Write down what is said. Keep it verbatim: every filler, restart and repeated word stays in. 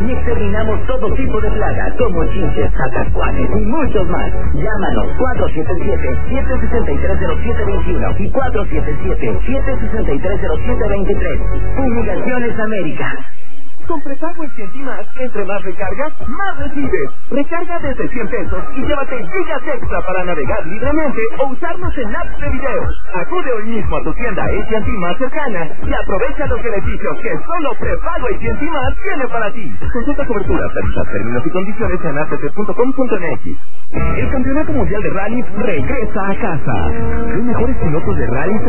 y exterminamos todo tipo de plagas como chinches, atacuanes y muchos más. Llámanos cuatro siete siete, siete seis tres, cero siete dos uno y cuatro siete siete, siete seis tres, cero siete dos tres. Fumigaciones América. Con prepago en cien y más, entre más recargas, más recibes. Recarga desde cien pesos y llévate gigas extra para navegar libremente o usarnos en apps de videos. Acude hoy mismo a tu tienda A T and T más cercana y aprovecha los beneficios que solo prepago en cien y más tiene para ti. Consulta cobertura, tarifas, términos y condiciones en a t t punto com punto m x. El Campeonato Mundial de Rally regresa a casa. Los mejores pilotos de rally